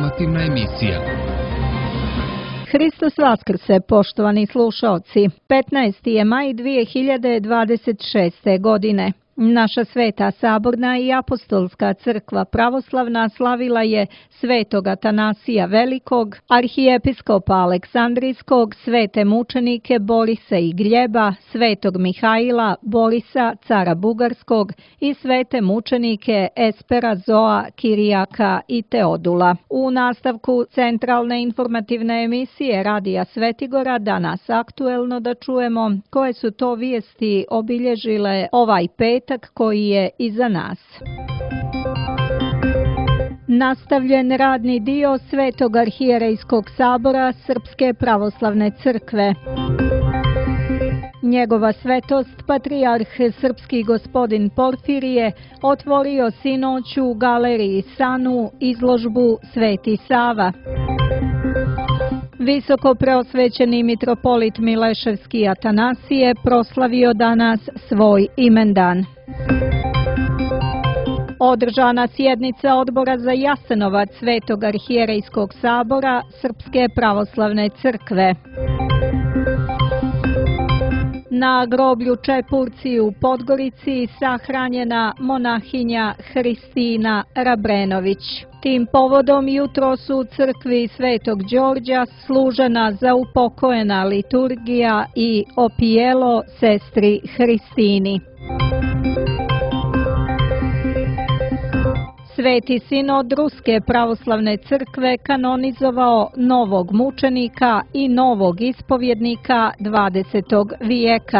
informativna emisija. Hristos Vaskrse, poštovani slušaoci. 15. je maj 2026. godine. Naša Sveta Saborna i Apostolska crkva pravoslavna slavila je svetog Atanasija Velikog, arhijepiskopa Aleksandrijskog, svete mučenike Borisa i Gljeba, svetog Mihajla, Borisa, cara Bugarskog i svete mučenike Espera, Zoa, Kirijaka i Teodula. U nastavku centralne informativne emisije Radija Svetigora danas aktuelno da čujemo koje su to vijesti obilježile ovaj petak koji je iza nas. Nastavljen radni dio Svetog arhijerejskog sabora Srpske pravoslavne crkve. Njegova svetost, patrijarh srpski gospodin Porfirije, otvorio sinoć u galeriji Sanu izložbu Sveti Sava. Visoko preosvećeni mitropolit Mileševski Atanasije proslavio danas svoj imendan. Održana sjednica Odbora za Jasenovac Svetog arhijerejskog sabora Srpske pravoslavne crkve. Na groblju Čepurci u Podgorici sahranjena monahinja Hristina Rabrenović. Tim povodom jutros u crkvi Svetog Đorđa služena zaupokojena liturgija i opijelo sestri Hristini. Sveti sinod Ruske pravoslavne crkve kanonizovao novog mučenika i novog ispovjednika 20. vijeka.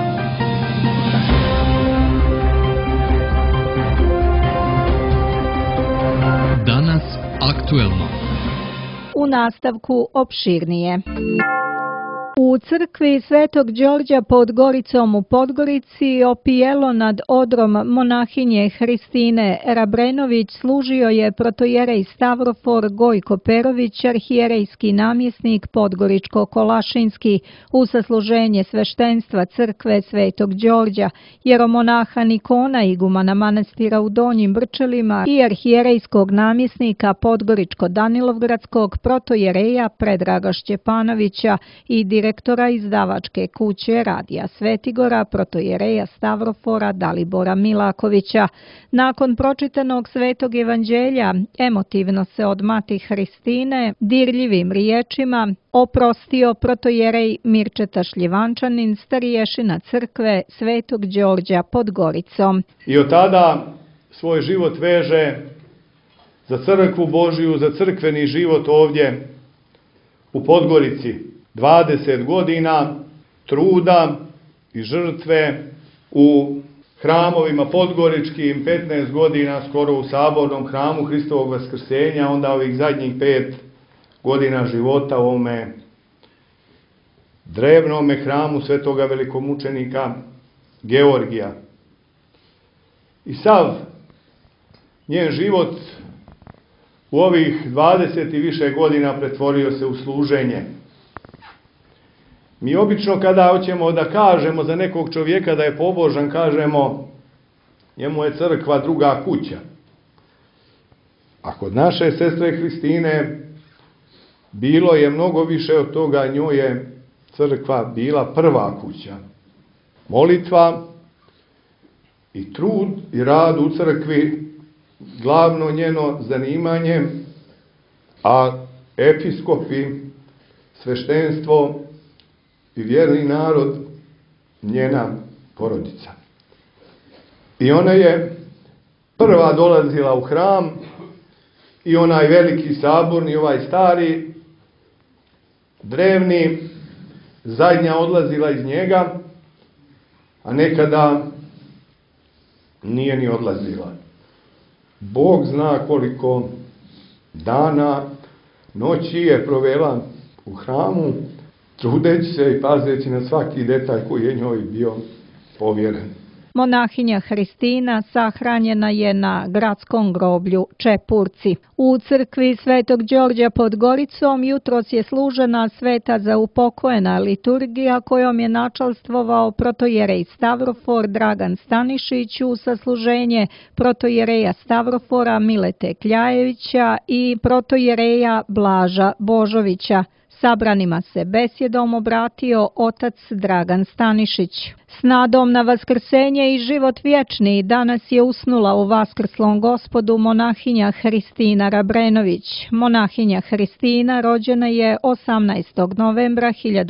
Danas aktuelno. U nastavku opširnije. U crkvi Svetog Đorđa pod Goricom u Podgorici opijelo nad odrom monahinje Hristine Rabrenović služio je protojerej Stavrofor Gojko Perović, arhijerejski namjesnik Podgoričko-Kolašinski, u sasluženje sveštenstva crkve Svetog Đorđa, jeromonaha Nikona igumana manastira u Donjim Brčelima i arhijerejskog namjesnika Podgoričko-Danilovgradskog protojereja Predraga Šćepanovića i direktora izdavačke kuće Radija Svetigora, protojereja Stavrofora Dalibora Milakovića. Nakon pročitanog Svetog evanđelja, emotivno se od mati Hristine dirljivim riječima oprostio protojerej Mirčeta Šljivančanin, stariješina crkve Svetog Đorđa pod Goricom. I od tada svoj život veže za crkvu Božiju, za crkveni život ovdje u Podgorici. 20 godina truda i žrtve u hramovima podgoričkim, 15 godina skoro u sabornom hramu Hristovog Vaskrsenja, onda ovih zadnjih 5 godina života u ovome drevnome hramu svetoga velikomučenika Georgija. I sav njen život u ovih 20 i više godina pretvorio se u služenje. Mi obično kada hoćemo da kažemo za nekog čovjeka da je pobožan, kažemo njemu je crkva druga kuća. A kod naše sestre Hristine bilo je mnogo više od toga, njoj je crkva bila prva kuća. Molitva i trud i rad u crkvi glavno njeno zanimanje, a episkopi, sveštenstvo i vjerni narod njena porodica. I ona je prva dolazila u hram i onaj veliki saborni, ovaj stari, drevni, zadnja odlazila iz njega, a nekada nije ni odlazila. Bog zna koliko dana, noći je provela u hramu, trudeći se i pazeći na svaki detalj koji je njoj bio povjeren. Monahinja Hristina sahranjena je na gradskom groblju Čepurci. U crkvi Svetog Đorđa pod Goricom jutros je služena sveta za upokojena liturgija kojom je načalstvovao protojerej Stavrofor Dragan Stanišić u sasluženje protojereja Stavrofora Milete Kljajevića i protojereja Blaža Božovića. Sabranima se besjedom obratio otac Dragan Stanišić. S nadom na vaskrsenje i život vječni danas je usnula u Vaskrslom Gospodu monahinja Hristina Rabrenović. Monahinja Hristina rođena je 18. novembra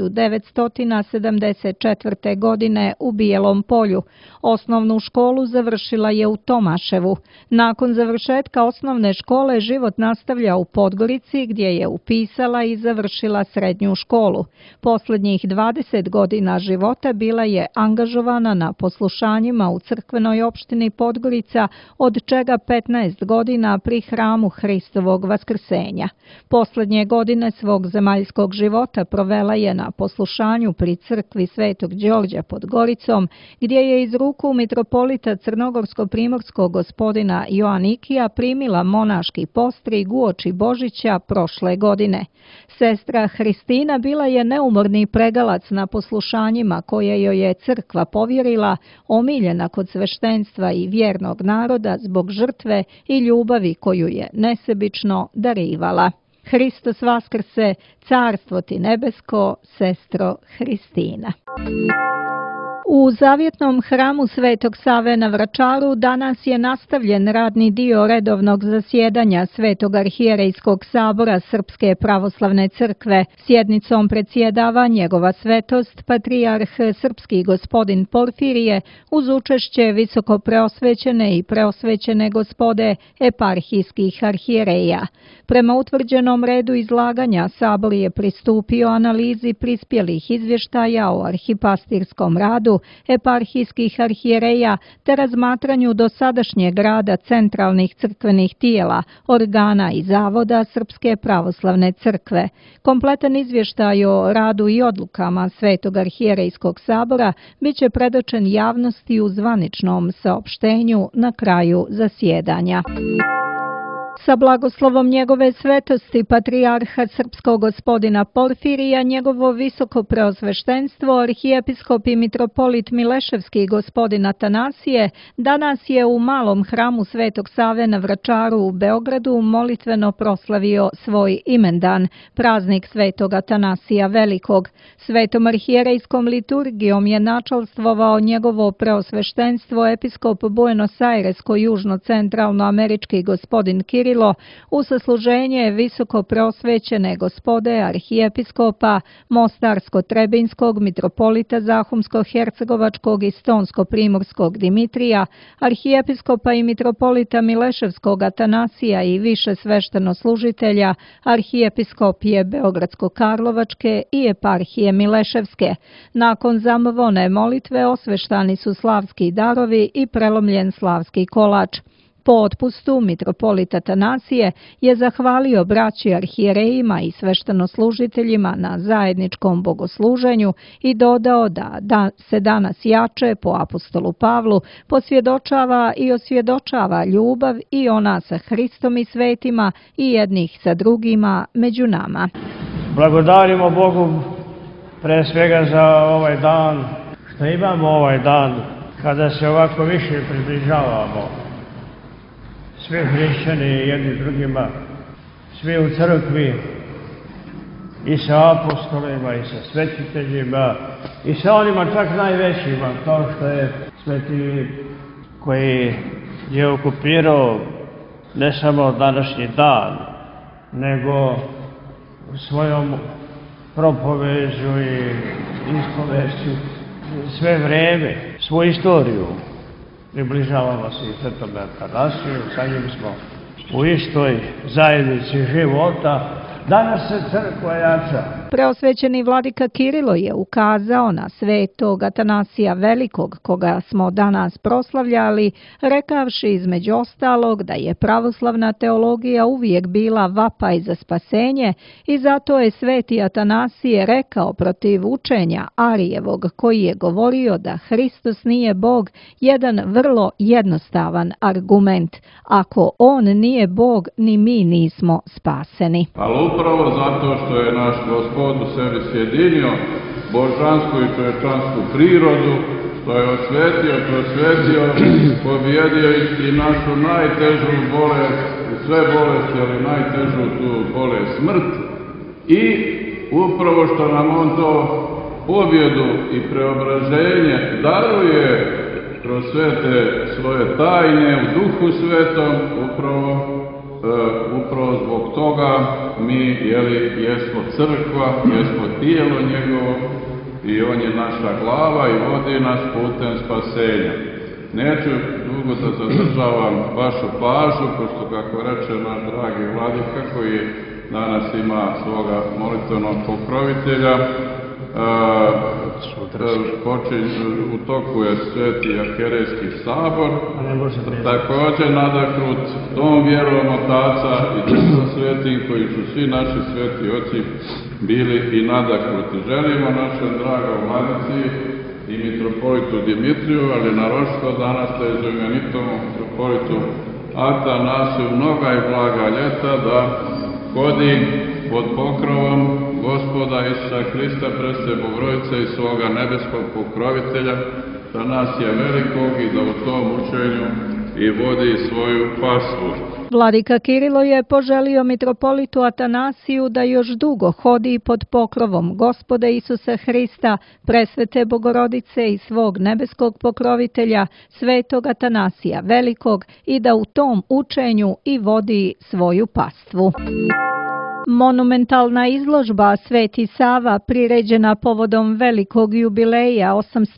1974. godine u Bijelom Polju. Osnovnu školu završila je u Tomaševu. Nakon završetka osnovne škole život nastavlja u Podgorici gdje je upisala i završila srednju školu. Posljednjih 20 godina života bila je angažovana na poslušanjima u crkvenoj opštini Podgorica, od čega 15 godina pri hramu Hristovog vaskrsenja. Posljednje godine svog zemaljskog života provela je na poslušanju pri crkvi Svetog Đorđa pod Goricom, gdje je iz ruku mitropolita crnogorsko-primorskog gospodina Joanikija primila monaški postrig uoči Božića prošle godine. Sestra Hristina bila je neumorni pregalac na poslušanjima koje joj je crkva povjerila, omiljena kod sveštenstva i vjernog naroda zbog žrtve i ljubavi koju je nesebično darivala. Hristos vaskrse, carstvo ti nebesko, sestro Hristina. U zavjetnom hramu Svetog Save na Vračaru danas je nastavljen radni dio redovnog zasjedanja Svetog arhijerejskog sabora Srpske pravoslavne crkve. Sjednicom predsjedava njegova svetost, patrijarh srpski gospodin Porfirije, uz učešće visoko preosvećene i preosvećene gospode eparhijskih arhijereja. Prema utvrđenom redu izlaganja, sabor je pristupio analizi prispjelih izvještaja o arhipastirskom radu eparhijskih arhijereja te razmatranju dosadašnjeg rada centralnih crkvenih tijela, organa i zavoda Srpske pravoslavne crkve. Kompletan izvještaj o radu i odlukama Svetog arhijerejskog sabora bit će predočen javnosti u zvaničnom saopštenju na kraju zasjedanja. Sa blagoslovom njegove svetosti patrijarha srpskog gospodina Porfirija, njegovo visoko preosveštenstvo, arhijepiskop i mitropolit Mileševski gospodin Atanasije, danas je u malom hramu Svetog Save na Vračaru u Beogradu molitveno proslavio svoj imendan, praznik Svetog Atanasija Velikog. Svetom arhijerejskom liturgijom je načalstvovao njegovo preosveštenstvo episkop Buenos Airesko-južno-centralno-američki gospodin Kirilo u sasluženje visoko preosvećene gospode arhijepiskopa Mostarsko-Trebinskog, mitropolita Zahumsko-Hercegovačkog i Stonsko-Primorskog Dimitrija, arhijepiskopa i mitropolita Mileševskog Atanasija i više sveštenoslužitelja arhijepiskopije Beogradsko-Karlovačke i eparhije Mileševske. Nakon zamvone molitve osveštani su slavski darovi i prelomljen slavski kolač. Po otpustu mitropolita Atanasije je zahvalio braći arhijerejima i sveštenoslužiteljima na zajedničkom bogosluženju i dodao da se danas jače po apostolu Pavlu posvjedočava i osvjedočava ljubav i ona sa Hristom i svetima i jednih sa drugima među nama. Blagodarimo Bogu pre svega za ovaj dan, što imamo ovaj dan kada se ovako više približavamo. Svi hrišćani jedni drugima, svi u crkvi, i sa apostolima, i sa svetiteljima, i sa onima čak najvećima, kao što je sveti koji je okupirao ne samo današnji dan, nego svojom propoveđu i ispovešću sve vreme, svoju istoriju. Približavamo se i Svetome Atanasiju, sa njim smo u istoj zajednici života. Danas se crkva jača. Preosvećeni vladika Kirilo je ukazao na svetog Atanasija Velikog, koga smo danas proslavljali, rekavši između ostalog da je pravoslavna teologija uvijek bila vapaj za spasenje i zato je sveti Atanasije rekao protiv učenja Arijevog, koji je govorio da Hristos nije Bog, jedan vrlo jednostavan argument. Ako on nije Bog, ni mi nismo spaseni. Ali upravo zato što je naš Gospod u sebi sjedinio božansku i čovječansku prirodu, što je osvetio, prosvetio, pobjedio i našu najtežu bolest, sve bolesti, ali najtežu tu bolest, smrt. I upravo što nam on to pobjedu i preobraženje daruje kroz sve te svoje tajne u Duhu Svetom, upravo zbog toga mi jesmo crkva, jesmo tijelo njegovo i on je naša glava i vodi nas putem spasenja. Neću dugo da zadržavam vašu pažnju, pošto kako reče naš dragi vladika koji danas ima svoga molitvenog pokrovitelja, u toku je sveti arhijerejski sabor, također nadahnut tom vjerom otaca i Duhom svetim koji su svi naši sveti oci bili i nadahnuti. Želimo našem dragom vladici i mitropolitu Dimitriju, ali naročito danas da znamenitom mitropolitu Atanasiju mnoga i blaga ljeta da hodi pod pokrovom Gospoda Isusa Hrista, presve Bogorodice i svoga nebeskog pokrovitelja, Atanasija Velikog, i da u tom učenju i vodi svoju pastvu. Vladika Kirilo je poželio mitropolitu Atanasiju da još dugo hodi pod pokrovom Gospoda Isusa Hrista, presvete Bogorodice i svog nebeskog pokrovitelja, svetog Atanasija Velikog, i da u tom učenju i vodi svoju pastvu. Monumentalna izložba Sveti Sava, priređena povodom velikog jubileja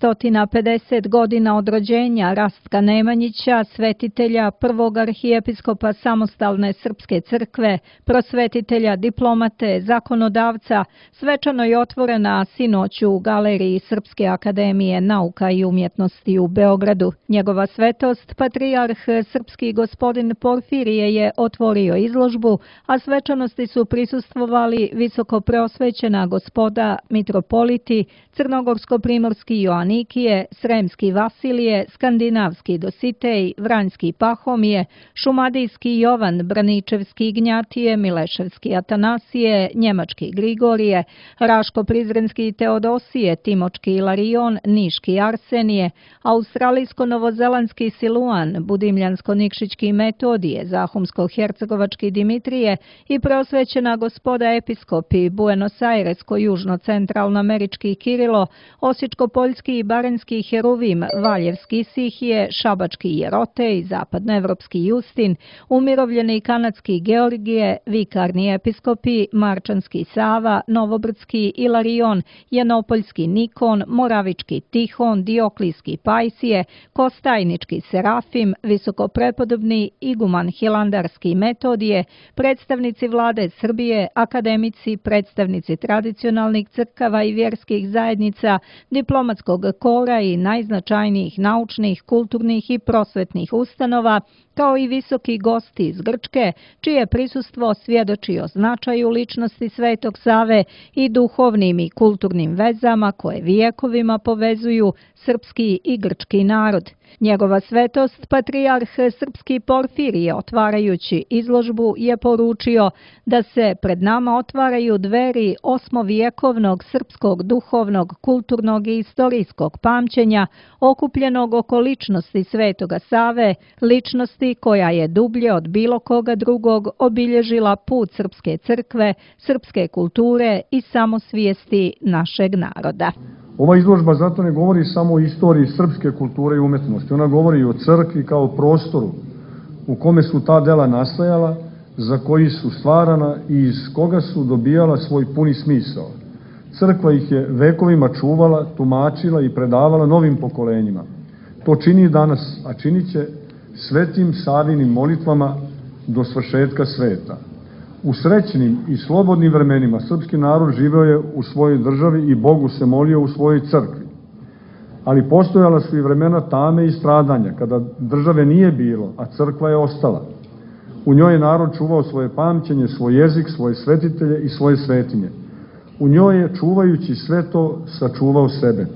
850 godina od rođenja Rastka Nemanjića, svetitelja prvog arhijepiskopa samostalne Srpske crkve, prosvetitelja, diplomate, zakonodavca, svečano je otvorena sinoć u galeriji Srpske akademije nauka i umjetnosti u Beogradu. Njegova svetost, patrijarh srpski gospodin Porfirije, je otvorio izložbu, a svečanosti su prisustvovali visoko preosvećena gospoda mitropoliti, crnogorsko-primorski Joanikije, sremski Vasilije, skandinavski Dositej, vranjski Pahomije, šumadijski Jovan, braničevski Ignjatije, mileševski Atanasije, njemački Grigorije, raško-prizrenski Teodosije, timočki Ilarion, niški Arsenije, australijsko-novozelandski Siluan, budimljansko-nikšićki Metodije, zahumsko-hercegovački Dimitrije i preosvećena gospoda episkopi Buenos Airesko-južno-centralnoamerički Kirilo, osječko-poljski i barenjski Heruvim, valjevski Sihije, šabački Jerotej, zapadnoevropski Justin, umirovljeni kanadski Georgije, vikarni episkopi, marčanski Sava, novobrdski Ilarion, janopoljski Nikon, moravički Tihon, dioklijski Pajsije, kostajnički Serafim, visokoprepodobni iguman hilandarski Metodije, predstavnici vlade Srbije, akademici, predstavnici tradicionalnih crkava i vjerskih zajednica, diplomatskog kora i najznačajnijih naučnih, kulturnih i prosvetnih ustanova, kao i visoki gosti iz Grčke, čije prisustvo svjedoči o značaju ličnosti Svetog Save i duhovnim i kulturnim vezama koje vijekovima povezuju srpski i grčki narod. Njegova svetost, patrijarh srpski Porfirije, otvarajući izložbu, je poručio da se pred nama otvaraju dveri osmovjekovnog srpskog duhovnog, kulturnog i istorijskog pamćenja, okupljenog oko ličnosti Svetoga Save, ličnosti koja je dublje od bilo koga drugog obilježila put Srpske crkve, srpske kulture i samosvijesti našeg naroda. Ova izložba zato ne govori samo o istoriji srpske kulture i umetnosti, ona govori i o crkvi kao prostoru u kome su ta dela nastajala, za koji su stvarana i iz koga su dobijala svoj puni smisao. Crkva ih je vekovima čuvala, tumačila i predavala novim pokolenjima. To čini danas, a činit će svetim Savinim molitvama do svršetka sveta. U srećnim i slobodnim vremenima srpski narod živeo je u svojoj državi i Bogu se molio u svojoj crkvi. Ali postojala su i vremena tame i stradanja, kada države nije bilo, a crkva je ostala. U njoj je narod čuvao svoje pamćenje, svoj jezik, svoje svetitelje i svoje svetinje. U njoj je, čuvajući sve to, sačuvao sebe.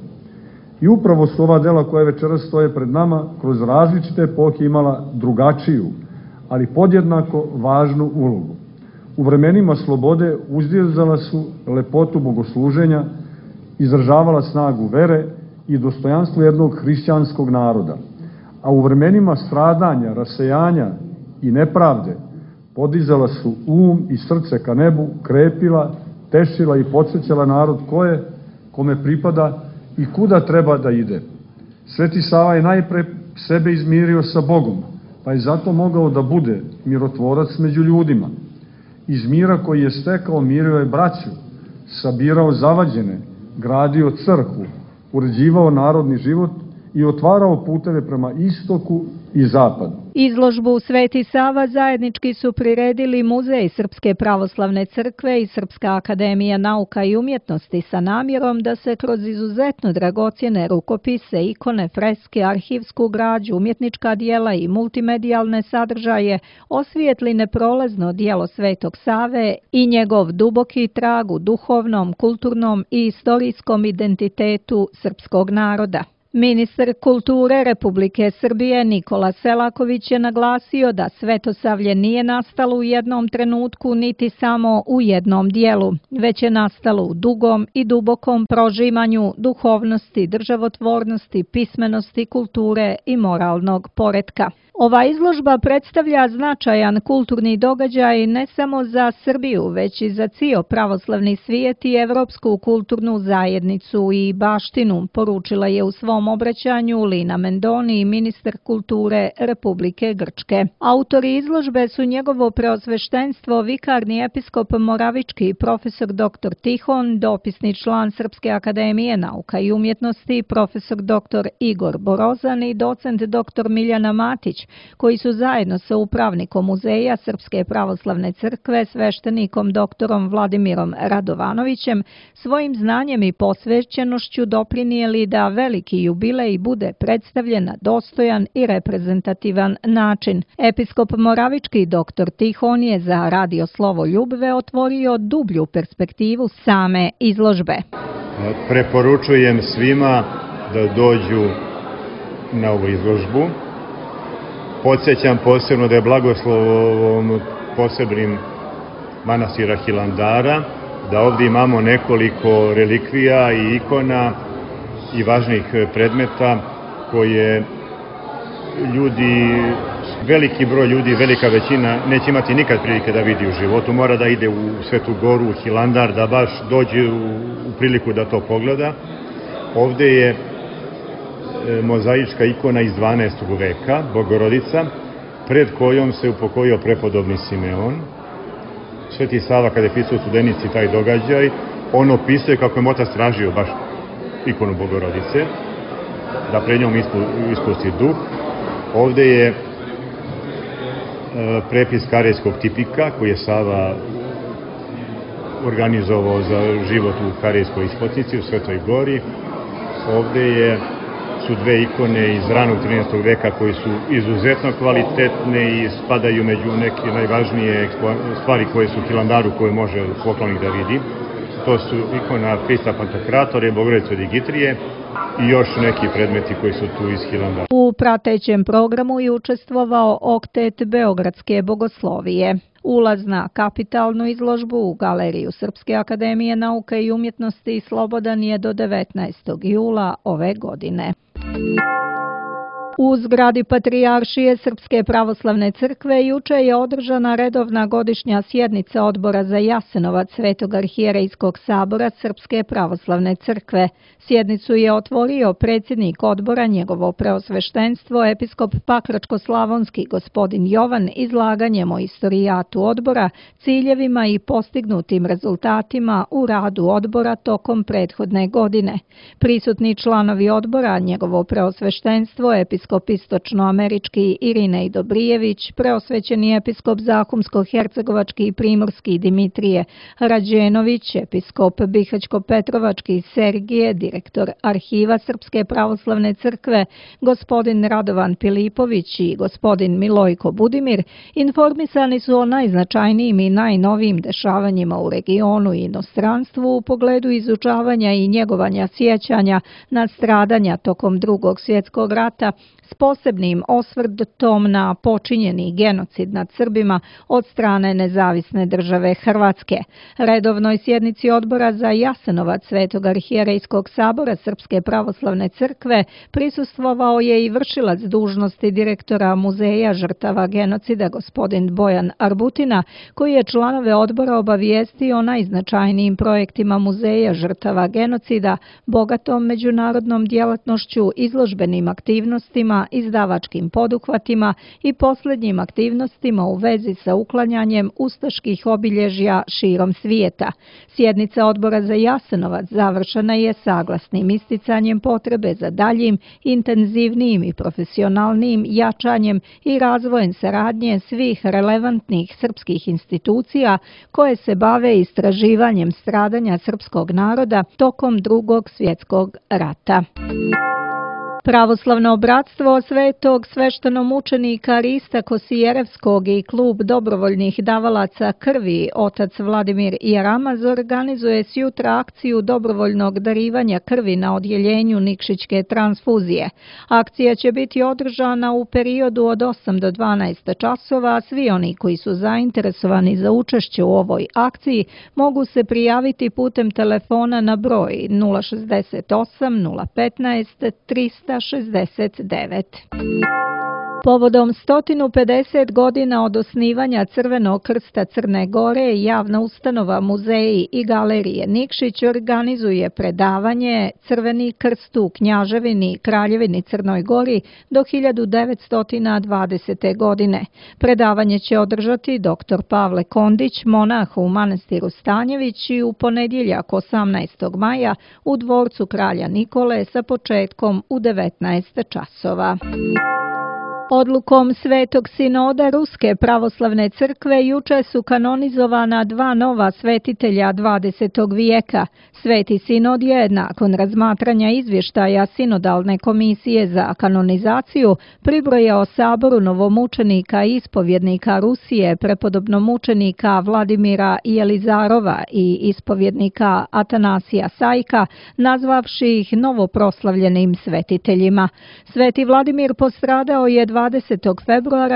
I upravo su ova dela koja večeras stoje pred nama kroz različite epohe imala drugačiju, ali podjednako važnu ulogu. U vremenima slobode uzdizala su lepotu bogosluženja, izražavala snagu vere i dostojanstvo jednog hrišćanskog naroda. A u vremenima stradanja, rasejanja i nepravde podizala su i srce ka nebu, krepila, tešila i podsjećala narod kome pripada i kuda treba da ide. Sveti Sava je najpre sebe izmirio sa Bogom, pa je zato mogao da bude mirotvorac među ljudima. Iz mira koji je stekao mirio je braću, sabirao zavađene, gradio crkvu, uređivao narodni život i otvarao puteve prema istoku i zapadu. Izložbu Sveti Sava zajednički su priredili Muzej Srpske pravoslavne crkve i Srpska akademija nauka i umjetnosti sa namjerom da se kroz izuzetno dragocjene rukopise, ikone, freske, arhivsku građu, umjetnička dijela i multimedijalne sadržaje osvijetli neprolazno djelo Svetog Save i njegov duboki trag u duhovnom, kulturnom i istorijskom identitetu srpskog naroda. Ministar kulture Republike Srbije Nikola Selaković je naglasio da Svetosavlje nije nastalo u jednom trenutku niti samo u jednom dijelu, već je nastalo u dugom i dubokom prožimanju duhovnosti, državotvornosti, pismenosti, kulture i moralnog poretka. Ova izložba predstavlja značajan kulturni događaj ne samo za Srbiju, već i za cijel pravoslavni svijet i evropsku kulturnu zajednicu i baštinu, poručila je u svom obraćanju Lina Mendoni, ministar kulture Republike Grčke. Autori izložbe su njegovo preosveštenstvo vikarni episkop Moravički, profesor dr. Tihon, dopisni član Srpske akademije nauka i umjetnosti, profesor dr. Igor Borozan i docent dr. Miljana Matić, koji su zajedno sa upravnikom Muzeja Srpske pravoslavne crkve, sveštenikom doktorom Vladimirom Radovanovićem, svojim znanjem i posvećenošću doprinijeli da veliki jubilej bude predstavljen na dostojan i reprezentativan način. Episkop Moravički dr. Tihon je za Radio Slovo Ljubve otvorio dublju perspektivu same izložbe. Preporučujem svima da dođu na ovu izložbu. Podsjećam posebno da je blagoslovom posebnim manastira Hilandara, da ovdje imamo nekoliko relikvija i ikona i važnih predmeta koje veliki broj ljudi, velika većina neće imati nikad prilike da vidi u životu. Mora da ide u Svetu Goru, u Hilandar, da baš dođe u priliku da to pogleda. Ovdje je mozaička ikona iz 12. veka, Bogorodica, pred kojom se upokojio prepodobni Simeon. Sveti Sava, kada je pisao u Studenici taj događaj, on opisuje kako je otac tražio baš ikonu Bogorodice, da pred njom ispusti duh. Ovdje je prepis Karejskog tipika, koji je Sava organizovao za život u Karejskoj ispotnici, u Svetoj Gori. Ovdje su dve ikone iz ranog 13. veka koji su izuzetno kvalitetne i spadaju među neke najvažnije stvari koje su u Hilandaru koje može poklonik da vidi. To su ikona Hrista Pantokratore, Bogorodice Digitrije i još neki predmeti koji su tu iz Hilandara. U pratećem programu je učestvovao oktet Beogradske bogoslovije. Ulaz na kapitalnu izložbu u Galeriju Srpske akademije nauka i umjetnosti slobodan je do 19. jula ove godine. U zgradi Patrijaršije Srpske pravoslavne crkve juče je održana redovna godišnja sjednica Odbora za Jasenovac Svetog arhijerejskog sabora Srpske pravoslavne crkve. Sjednicu je otvorio predsjednik odbora, njegovo preosveštenstvo, episkop Pakračko-slavonski gospodin Jovan, izlaganjem o istorijatu odbora, ciljevima i postignutim rezultatima u radu odbora tokom prethodne godine. Prisutni članovi odbora, njegovo preosveštenstvo, episkop episkop istočnoamerički Irinej Dobrijević, preosvećeni episkop Zahumsko-hercegovački i primorski Dimitrije Rađenović, episkop Bihać-Petrovački Sergije, direktor Arhiva Srpske pravoslavne crkve, gospodin Radovan Pilipović i gospodin Milojko Budimir informisani su o najznačajnijim i najnovijim dešavanjima u regionu i inostranstvu u pogledu izučavanja i njegovanja sjećanja na stradanja tokom Drugog svjetskog rata s posebnim osvrtom na počinjeni genocid nad Srbima od strane Nezavisne države Hrvatske. Redovnoj sjednici Odbora za Jasenovac Svetog arhijerejskog sabora Srpske pravoslavne crkve prisustvovao je i vršilac dužnosti direktora Muzeja žrtava genocida gospodin Bojan Arbutina, koji je članove odbora obavijestio o najznačajnijim projektima Muzeja žrtava genocida, bogatom međunarodnom djelatnošću, izložbenim aktivnostima, izdavačkim poduhvatima i posljednjim aktivnostima u vezi sa uklanjanjem ustaških obilježja širom svijeta. Sjednica Odbora za Jasenovac završena je saglasnim isticanjem potrebe za daljim, intenzivnijim i profesionalnijim jačanjem i razvojem saradnje svih relevantnih srpskih institucija koje se bave istraživanjem stradanja srpskog naroda tokom Drugog svjetskog rata. Pravoslavno bratstvo Svetog sveštenomučenika Rista Kosijerevskog i klub dobrovoljnih davalaca krvi otac Vladimir Jaramaz organizuje sjutra akciju dobrovoljnog darivanja krvi na odjeljenju Nikšićke transfuzije. Akcija će biti održana u periodu od 8 do 12 časova, a svi oni koji su zainteresovani za učešće u ovoj akciji mogu se prijaviti putem telefona na broj 068 015 369. Povodom 150 godina od osnivanja Crvenog krsta Crne Gore, javna ustanova Muzeji i galerije Nikšić organizuje predavanje Crveni krst u Knjaževini, Kraljevini Crnoj Gori do 1920. godine. Predavanje će održati dr. Pavle Kondić, monah u manastiru Stanjević, i u ponedjeljak 18. maja u dvorcu Kralja Nikole sa početkom u 19 časova. Odlukom Svetog sinoda Ruske pravoslavne crkve juče su kanonizovana dva nova svetitelja 20. vijeka. Sveti sinod je, nakon razmatranja izvještaja Sinodalne komisije za kanonizaciju, pribrojao saboru novomučenika i ispovjednika Rusije, prepodobnomučenika Vladimira Jelizarova i ispovjednika Atanasija Sajka, nazvavši ih novoproslavljenim svetiteljima. Sveti Vladimir postradao je 20. februara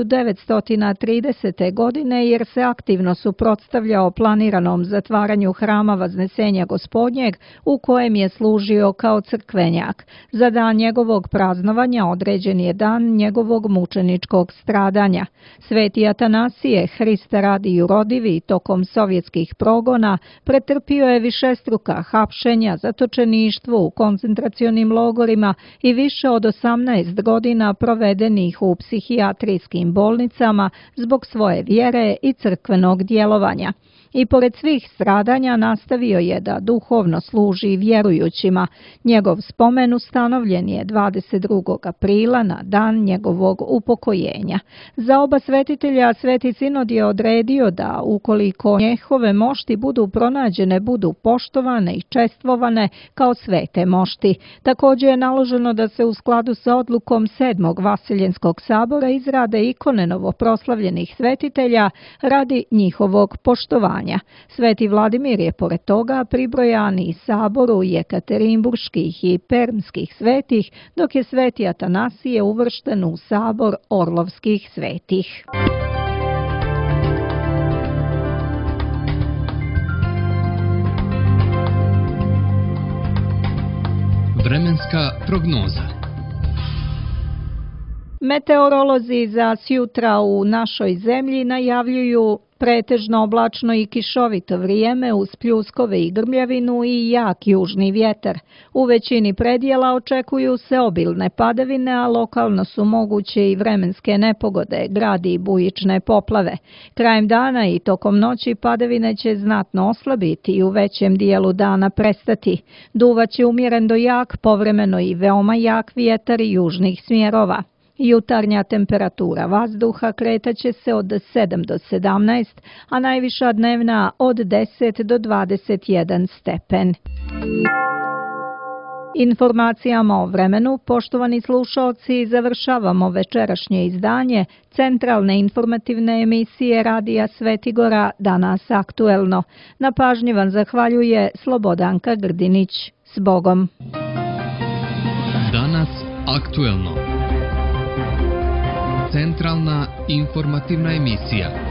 1930. godine jer se aktivno suprotstavljao planiranom zatvaranju hrama Vaznesenja Gospodnjeg u kojem je služio kao crkvenjak. Za dan njegovog praznovanja određen je dan njegovog mučeničkog stradanja. Sveti Atanasije, Hrista radi jurodivi, tokom sovjetskih progona pretrpio je višestruka hapšenja, zatočeništvo u koncentracionim logorima i više od 18 godina provedenih u psihijatrijskim bolnicama zbog svoje vjere i crkvenog djelovanja. I pored svih stradanja nastavio je da duhovno služi vjerujućima. Njegov spomen ustanovljen je 22. aprila na dan njegovog upokojenja. Za oba svetitelja Sveti sinod je odredio da ukoliko njihove mošti budu pronađene, budu poštovane i čestvovane kao svete mošti. Također je naloženo da se u skladu sa odlukom 7. Vaseljenskog sabora izrade ikone novoproslavljenih svetitelja radi njihovog poštovanja. Sveti Vladimir je pored toga pribrojan i saboru jekaterinburških i permskih svetih, dok je Sveti Atanasije uvršten u sabor orlovskih svetih. Vremenska prognoza. Meteorolozi za sjutra u našoj zemlji najavljuju Pretežno oblačno i kišovito vrijeme uz pljuskove i grmljavinu i jak južni vjetar. U većini predjela očekuju se obilne padavine, a lokalno su moguće i vremenske nepogode, gradi i bujične poplave. Krajem dana i tokom noći padavine će znatno oslabiti i u većem dijelu dana prestati. Duvaće umjeren do jak, povremeno i veoma jak vjetar južnih smjerova. Jutarnja temperatura vazduha kretaće se od 7 do 17, a najviša dnevna od 10 do 21 stepen. Informacijama o vremenu, poštovani slušalci, završavamo večerašnje izdanje centralne informativne emisije Radija Svetigora Danas aktuelno. Na pažnji vam zahvaljuje Slobodanka Grdinić. S Bogom! Danas aktuelno. Centralna informativna emisija.